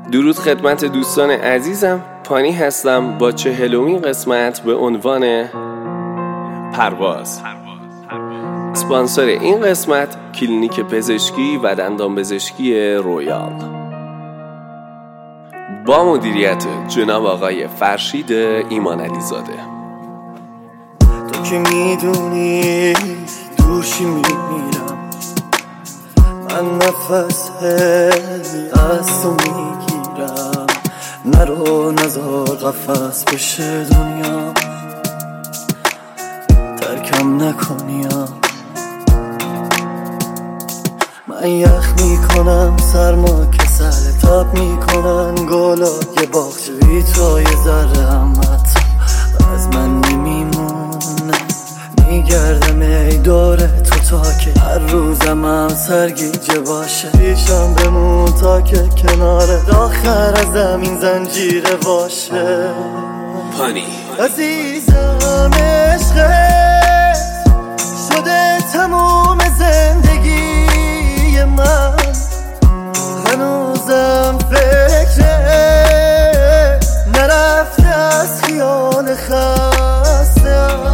درود خدمت دوستان عزیزم، پانی هستم با 40مین قسمت به عنوان پرواز. اسپانسر این قسمت کلینیک پزشکی و دندان پزشکی رویال با مدیریت جناب آقای فرشید ایمان علی زاده. تو که میدونی دوشی میمیرم، من نفس از تو میگیرم، نرو نزار قفص بشه دنیا، ترکم نکنیم. من یخ میکنم سرما که سر تاب میکنن گلای باغچه بی تو یه ذره هم حتی از من نمیمونه. میگردم ای دوره تو تا که هر روزم هم سرگیجه باشه، پیشم بمون تا که کنار آخر از زمین زنجیره باشه. پانی عزیزم عشقت شده تموم زندگی من، هنوزم فکرت نرفته از خیال خستم.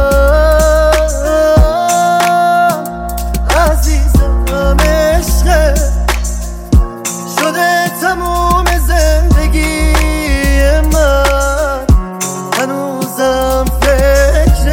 عزیزم عشقت شده تموم زندگی من، هنوزم فکرت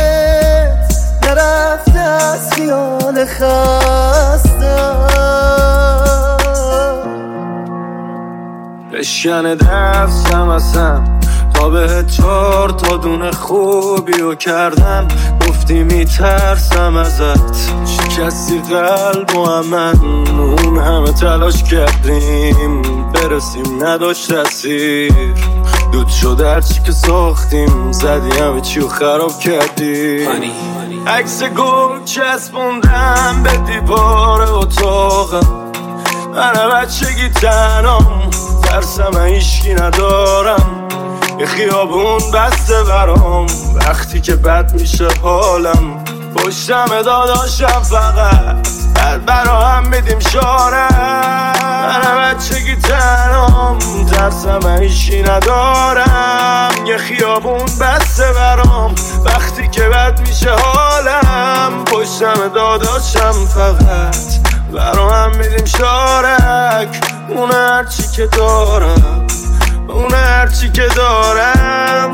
نرفته از خیال خستم. بشکنه دستم اصلا تا به 4 تا دونه خوبی رو کردم، گفتی میترسم ازت، شکستی قلب و من اون همه تلاش کردیم برسیم نداشت تاثیر، دود شد هرچی که ساختیم زدی همه چی رو خراب کردی. عکس گل چسبوندم به دیوار اتاقم، من بچگی تنام ترسم هیچکی ندارم، یه خیابون بسته برام وقتی که بد میشه حالم، پشتم داداشم فقط بعد برا هم میدیم شارم، من بچگی تنام ترسم هیچکی ندارم، یه خیابون بسته برام وقتی که بد میشه حالم، پشتم داداشم فقط برا هم میدیم شارک، اون هرچی که دارم اون هرچی که دارم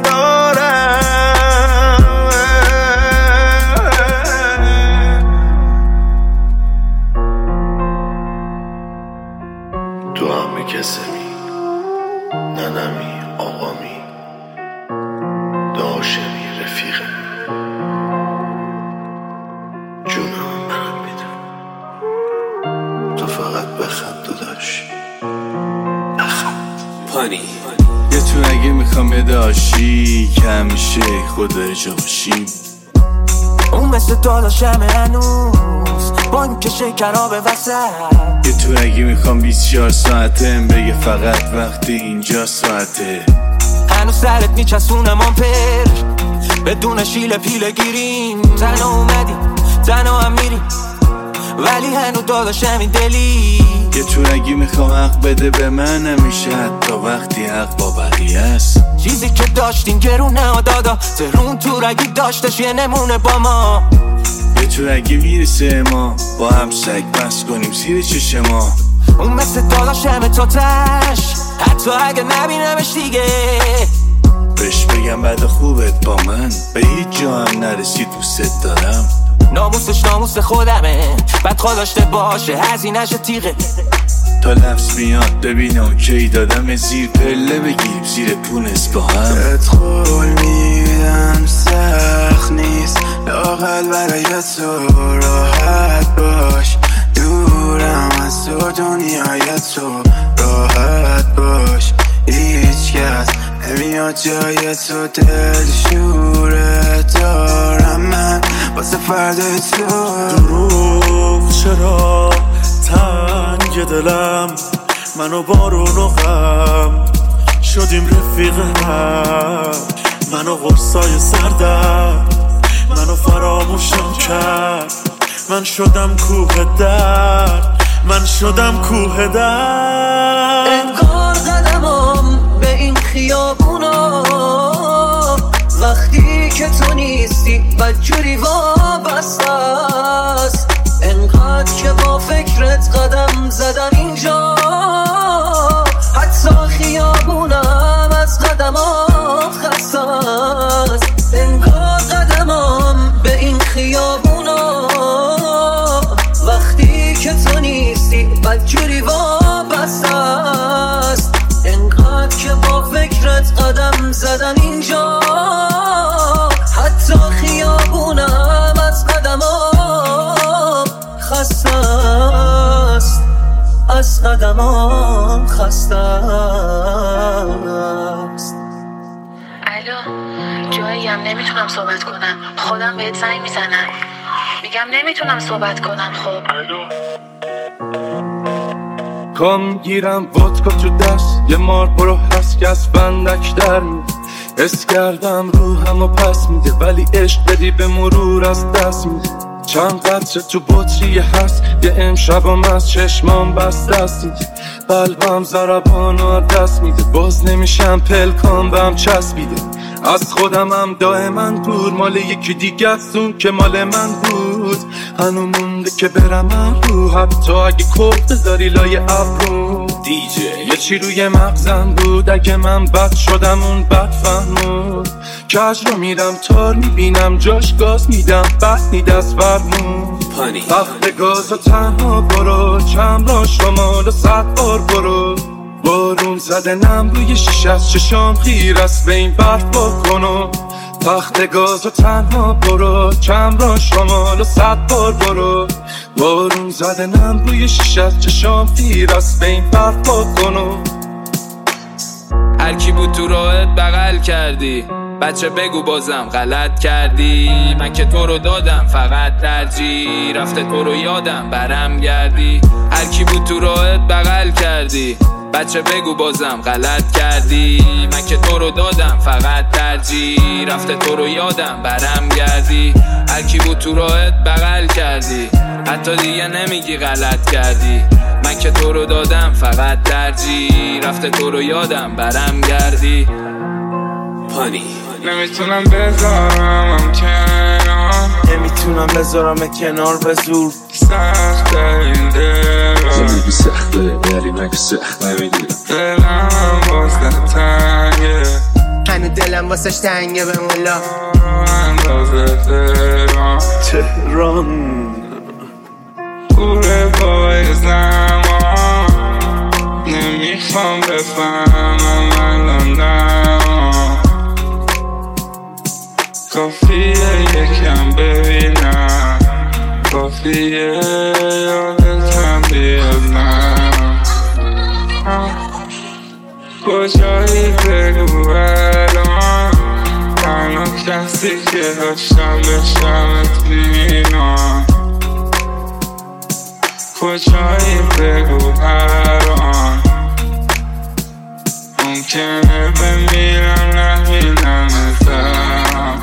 تو همه کسمی ننمی آقامی داشمی رفیقه جونم برات میدم، تو فقط بخند داداش بخند. پانی یه تو اگه میخوام یه داشی که همیشه خدا جا باشیم، اون مثل داداشم هنوز بانک شکرها به وسط، یه تو اگه میخوام 24 ساعتم بگه فقط وقتی اینجا ساعته، هنوز سرت میچسونم آمپر بدون شیل پیله گیریم، تنها اومدیم تنها هم میریم ولی هنوز داداشم این دلی، یه تو اگه میخوام حق بده به من همیشه حتی وقتی حق با بقیه است، چیزی که داشتیم گرونه و دادا ترون تو رگی داشتش یه نمونه با ما، یه تو اگه میرسه ما با هم سگ بس کنیم زیر چشم ما، اون مثل داداشم تاتش حتی اگه نبینمش دیگه، بهش بگم بعد خوبت با من به هیچ جا هم نرسی دوست دارم، ناموسش ناموس خودمه بعد داشته باشه هزینه‌ش تیغه، تا لفظ میاد ببینم کی دادم زیر پله بگیریم زیر پونس با هم، ادخل میدم سخت نیست لااقل برای تو راحت باش، دورم از تو دنیای تو راحت باش، هیچ کس نمیاد جای تو دلشوره دارم من واسه فردای تو. دروغ چرا تنگ دلم منو بارون و غم شدیم رفیق هم، منو غرصای سردم منو فراموشم کرد، من شدم کوه درد، من شدم کوه درد. وقتی که تو نیستی بدجوری وابسته است. انقدر که با فکرت قدم زدم اینجا، حتی خیابونم از قدمات خسته است. انگار قدمم به این خیابونا وقتی که تو نیستی بدجوری وابسته است. انقدر که با فکرت قدم زدم اینجا، حتی خیابونم از قدمام خسته است. از قدمام خسته است. الو جاییم، نمیتونم صحبت کنم، خودم بهت زنگ میزنم. میگم نمیتونم صحبت کنم. خب کام گیرم ودکا تو دست، یه مار برو هست که از بندک در میده. حس کردم روحم و پس میده، ولی عشق بدی به مرور از دست میده. چند قطره تو بطری هست، یه امشبم از چشمام بست دست میده. قلبم ضربانو دست میده، باز نمیشم پلکام بهم چسبیده. از خودمم دائما دور، مال یکی دیگه است اون که مال من بود. هنو مونده که برم من رو، حتی اگه کف بذاری لای ابرو. دیجی یه چی روی مغزم بود، اگه من بد شدم اون بد فهمود. کج رو میرم تار میبینم جاش گاز میدم، بد نید از فرمون. وقت گاز و تنها برو، چند را شمال و 100 بار برو. بارون زده نم روی شیشه از چشام خیر است، به این برف بکنو. تخت گاز و تنها برو، چند را شمال و 100 بار برو. بارون زده نم روی شیشه از چشام خیر است، به این برف بکنو. هر کی بود تو راهت بغل کردی، بچه بگو بازم غلط کردی. من که تو رو دادم فقط ترجیح، رفته تو رو یادم برم گردی. هر کی بود تو راهت بغل کردی، بچه بگو بازم غلط کردی. من که تو رو دادم فقط ترجیح، رفته تو رو یادم برم گردی. هر کی بود تو راهت بغل کردی، حتی دیگه نمیگی غلط کردی. من که تو رو دادم فقط ترجیح، رفته تو رو یادم برم گردی. پانی نمیتونم بذارم کنار، نمیتونم بذارم کنار به زور. سخته این دلم، زندگی سخته ولی مگه سخت نمیگیرم. دلم واسه تنگه، هنو دلم واسش تنگه به مولا. اندازه تهران کوره پای زمان. نمیخوام بفهمم الان دما، کافیه یکم ببینم، کافیه یادتم بیادم. کجایی بگو الان، تنها کسی که داشتم بشمت بینم. کجایی بگو الان، ممکنه بمیرم نبینمتم.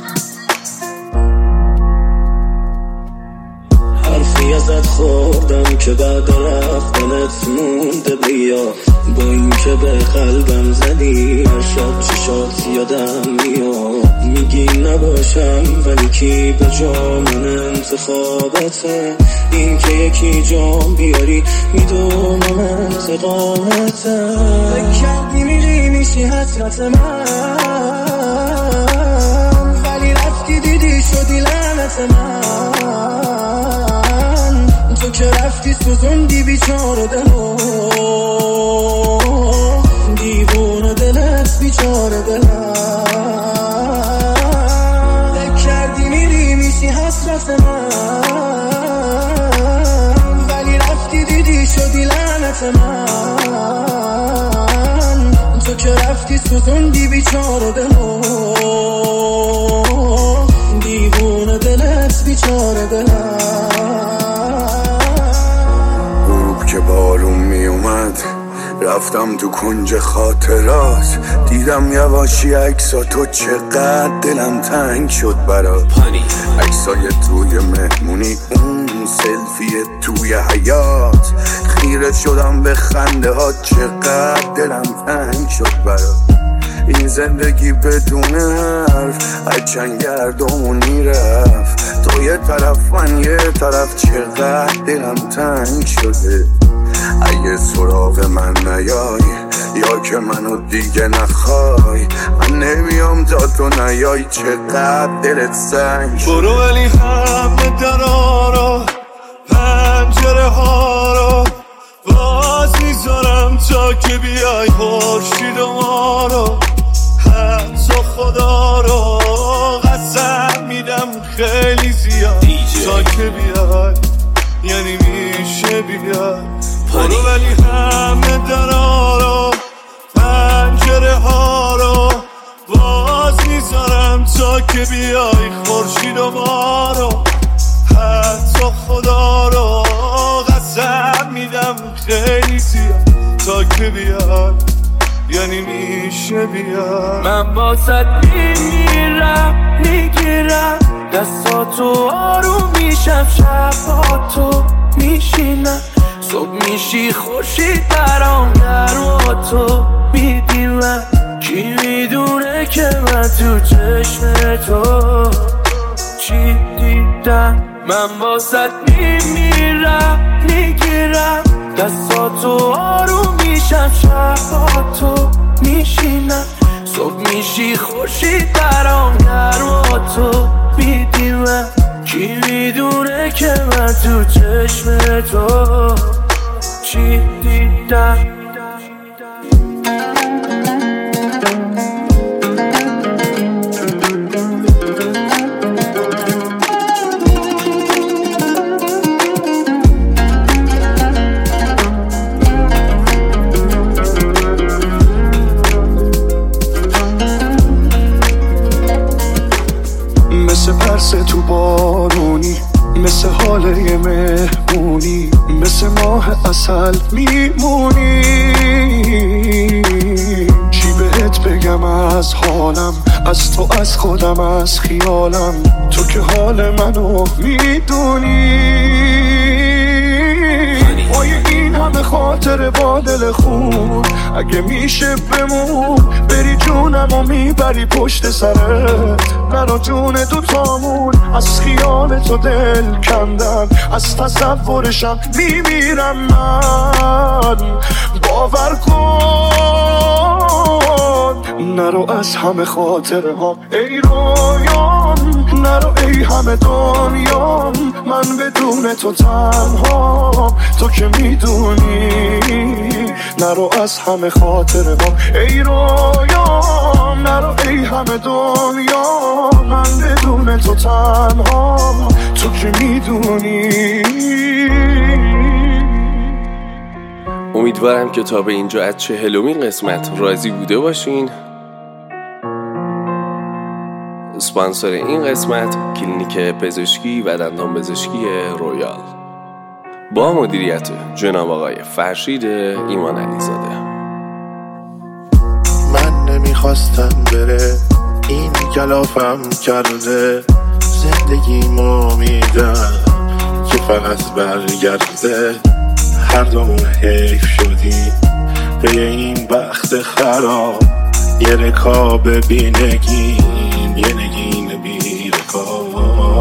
حرفی ازت خوردم که بعد رفتنت مونده بیا، با این که به قلبم زدی هر شب چشات یادم میاد. میگی نباشم ولی کی به جا من انتخابته، این که یکی جام بیاری میدونم انتقامته. فکر کردی میری میشی حسرت من، ولی رفتی دیدی شدی لعنت من. تو که رفتی سوزوندی بیچاره دلو، دیوونه دلت بیچاره دلم. فکر کردی میری میشی حسرت من، ولی رفتی دیدی شدی لعنت من. تو که رفتی سوزوندی بیچاره دلو، دیوونه دلت بیچاره دلم. که بارون می اومد رفتم تو کنج خاطرات، دیدم یواشی عکساتو، چقدر دلم تنگ شد برات. عکسای توی مهمونی، اون سلفی توی حیات، خیره شدم به خنده ها، چقدر دلم تنگ شد برات. این زندگی بدون حرف از چنگردمونی رفت. تو یه طرف من یه طرف، چقدر دلم تنگ شده. اگه سراغ من نیای یا که منو دیگه نخوای، من نمیام تا تو نیای، چقدر دلت سنگ شده. برو ولی همه درا رو پنجره ها رو باز میذارم تا که بیای خورشید و ما رو. حتی خدا رو قسم میدم خیلی زیاد تا که بیای، یعنی میشه بیای. برو ولی همه درا رو پنجره ها رو باز میذارم تا که بیای خورشید و ما رو. حتی خدا رو قسم میدم خیلی زیاد تا که بیای، یعنی میشه بیای. من باست میمیرم میگیرم دستاتو، آروم میشم شباتو میشینم، صبح میشی خورشید برام گرما تو میدیمم. کی میدونه که من تو چشم تو چی دیدم. من باست میمیرم میگیرم دستاتو، آروم میشم شباتو میشینم، صبح میشی خورشید برام گرما تو میدیمم. کی میدونه که من تو چشم تو چی دیدم. مثل پرس تو بارونی، مثل حال یه مهمونی، مثل ماه عسل میمونی. چی بهت بگم از حالم، از تو، از خودم، از خیالم، تو که حال منو میدونی. پای این همه خاطر با دل خون، اگه میشه بمون بری جونم و میبری پشت سرت. نرو جون دوتامون، از خیال تو دل کندم، از تصورشم میمیرم من. باور کن نرو از همه خاطره ها ای رویان، نرو ای همه دنیام، من بدون تو تنها، تو که میدونی. نرو از همه خاطره ها ای رویان، نرو ای همه دنیا، من بدون تو تنها، تو که میدونی. امیدوارم که تا به اینجا از 40مین قسمت راضی بوده باشین. اسپانسر این قسمت کلینیک پزشکی و دندان پزشکی رویال با مدیریت جناب آقای فرشید ایمان علیزاده. من نمیخواستم بره، این کلافم کرده، زندگیمو میدم که فقط برگرده. هر دومون حیف شدی به این بخت خراب، یه رکاب بینگین، یه نگین بیرکاب.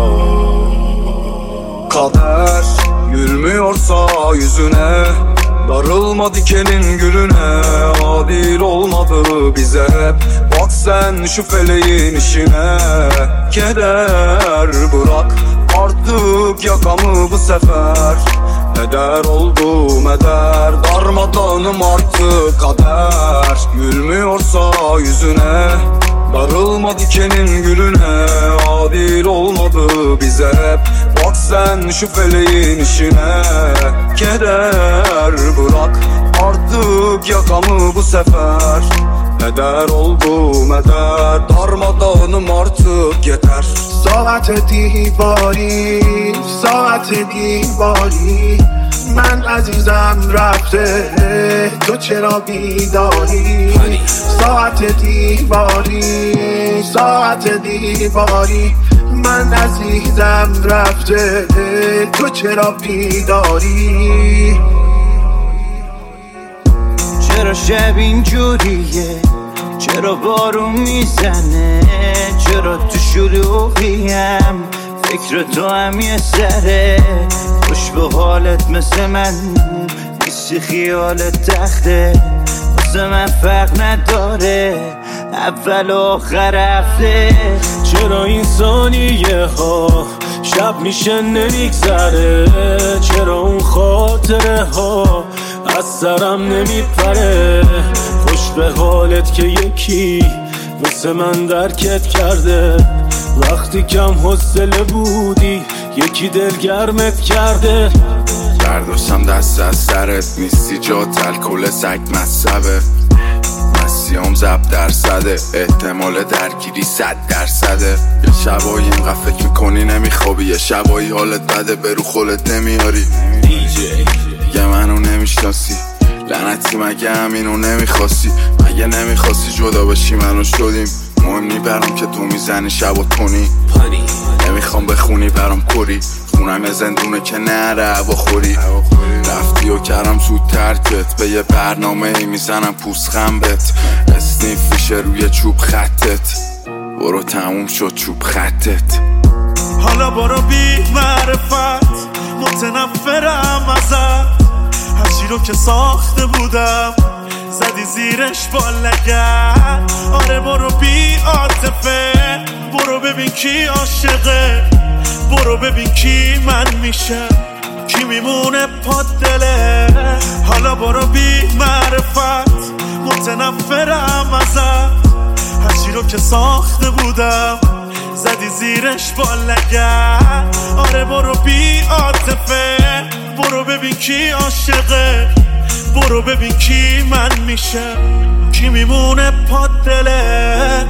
Kader gülmüyorsa yüzüne, darılma dikenin gülüne. Adil olmadı bize hep, bak sen şu feleğin işine. Keder bırak artık yakamı bu sefer, heder oldum eder, darmadağınım artık kader. Gülmüyorsa yüzüne, darılma dikenin gülüne. Adil olmadı bize hep, bak sen şu feleğin işine. Keder bırak artık yakamı bu sefer, heder oldum eder, darmadağınım artık yeter. ساعت دیواری، ساعت دیواری، من عزیزم رفته تو چرا بیداری. ساعت دیواری، ساعت دیواری، من عزیزم رفته تو چرا بیداری. چرا شب اینجوریه، چرا بارون میزنه، چرا تو شلوغیم، فکر تو هم یه سره، خوش به حالت مثل من نیستی، خیالت تخته واسه من فرق نداره، اول و آخر هفته. چرا این ثانیه ها شب میشه نمیگذره، چرا اون خاطره ها از سرم نمیپره، خوش به حالت که یکی مثل من درکت کرده، وقتی کم حوصله بودی یکی دلگرمت کرده. برداشتم دست از سرت، نیستی جات، الکل سگ مصبه، مسیام زب درصده، احتمال درگیری 100%. یه شبایی اینقدر فکر میکنی نمیخوابی، یه شبایی حالت بده برو خولت نمیاری، دیگه منو نمیشناسی، لعنتی مگه همینو نمیخواستی، مگه نمیخواستی جدا بشی منو شدیم، مهم نی برام که تو میزنی شب و تونی، نمیخوام بخونی برام کری، خونم یه زندونه که نره هوا خوری، رفتی و کردم زود ترکت، به یه برنامه ای میزنم پوست خنبت، اسنیف فیشه روی چوب خطت، برو تموم شد چوب خطت. حالا برو بی معرفت، متنفرم ازت، هرچی رو که ساخته بودم زدی زیرش با لگد. آره برو بی عاطفه، برو ببین کی عاشقه، برو ببین کی من میشه، کی میمونه پا دله. حالا برو بی معرفت، متنفرم ازت، هرچی رو که ساخته بودم زدی زیرش با لگد. آره برو بی عاطفه، برو ببین کی عاشقه، برو ببین کی من میشه، کی میمونه پا دله.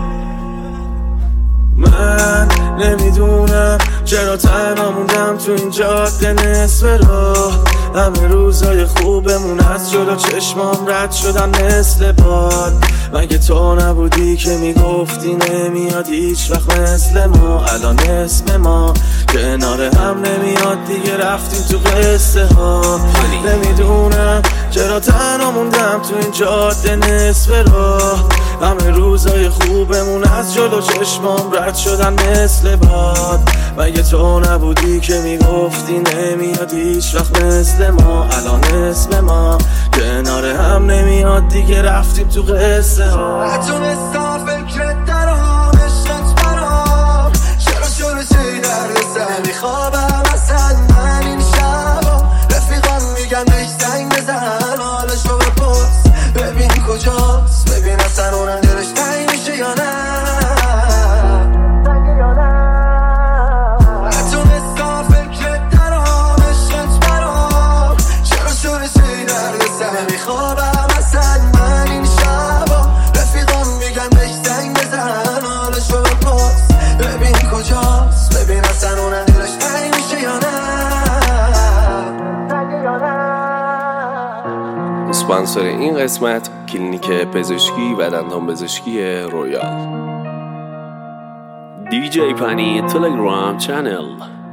من نمیدونم چرا تنها موندم تو این جاده نصف راه، همه روزای خوبمون از جلو چشمام رد شدن مثل باد، مگه تو نبودی که میگفتی نمیاد هیچ وقت مثل ما، الان اسم ما کنار هم نمیاد دیگه، رفتیم تو قصه ها. نمیدونم چرا تنها موندم تو این جاده نصف راه، همه روزای خوبمون از جلو چشمام رد شدن مثل باد، مگه تو نبودی که میگفتی نمیاد هیچ وقت مثل ما، الان اسم ما کنار هم نمیاد دیگه، رفتیم تو قصه ها. نتونستم فکرت درام، عشقت برام، چرا شروعی درد سر میخوابم اصلا من این شبا، رفیقان میگن بهش زنگ بزن، حالشو بپرس ببین کجاست، ببین اصلا اونم دلش تنگ میشه یا نه. نتونستم فکرت درام، عشقت برام، چرا شروعی درد سر میخوابم اصلا من این شبا، رفیقان میگن بهش زنگ بزن، حالشو بپرس ببین کجاست، ببین اصلا اونم دلش تنگ میشه یا نه. اسپانسر این قسمت کلینیک پزشکی و دندان پزشکی رویال. DJ پانی تلگرام چنل.